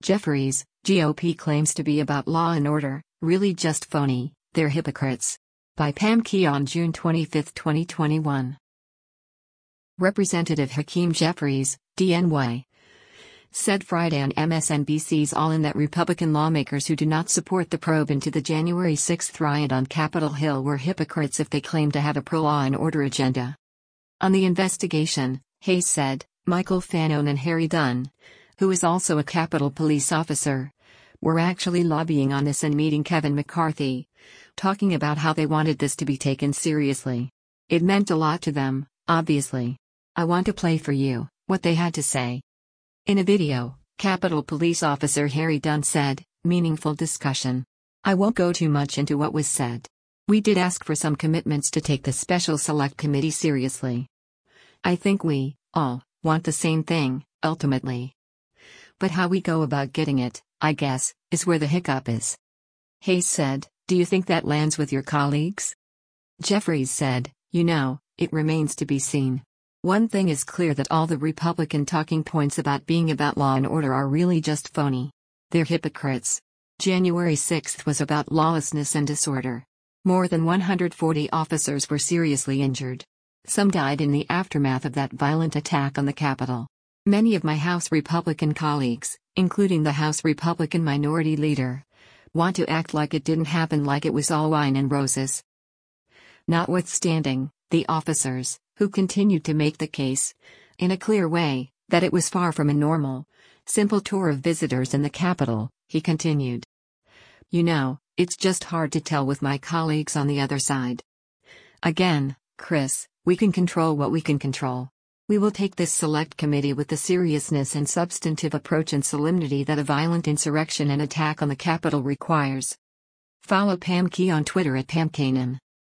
Jeffries, GOP claims to be about law and order, really just phony, they're hypocrites. By Pam Keon, June 25, 2021. Representative Hakeem Jeffries, DNY, said Friday on MSNBC's All In that Republican lawmakers who do not support the probe into the January 6 riot on Capitol Hill were hypocrites if they claim to have a pro-law and order agenda. On the investigation, Hayes said, Michael Fanone and Harry Dunn, who is also a Capitol Police officer, were actually lobbying on this and meeting Kevin McCarthy, talking about how they wanted this to be taken seriously. It meant a lot to them, obviously. I want to play for you what they had to say. In a video, Capitol Police officer Harry Dunn said, meaningful discussion. I won't go too much into what was said. We did ask for some commitments to take the Special Select Committee seriously. I think we, all, want the same thing, ultimately. But how we go about getting it, I guess, is where the hiccup is. Hayes said, do you think that lands with your colleagues? Jeffries said, it remains to be seen. One thing is clear, that all the Republican talking points about being about law and order are really just phony. They're hypocrites. January 6 was about lawlessness and disorder. More than 140 officers were seriously injured. Some died in the aftermath of that violent attack on the Capitol. Many of my House Republican colleagues, including the House Republican Minority Leader, want to act like it didn't happen, like it was all wine and roses. Notwithstanding, the officers, who continued to make the case, in a clear way, that it was far from a normal, simple tour of visitors in the Capitol, he continued. It's just hard to tell with my colleagues on the other side. Again, Chris, we can control what we can control. We will take this select committee with the seriousness and substantive approach and solemnity that a violent insurrection and attack on the Capitol requires. Follow Pam Keon on Twitter at PamKenan.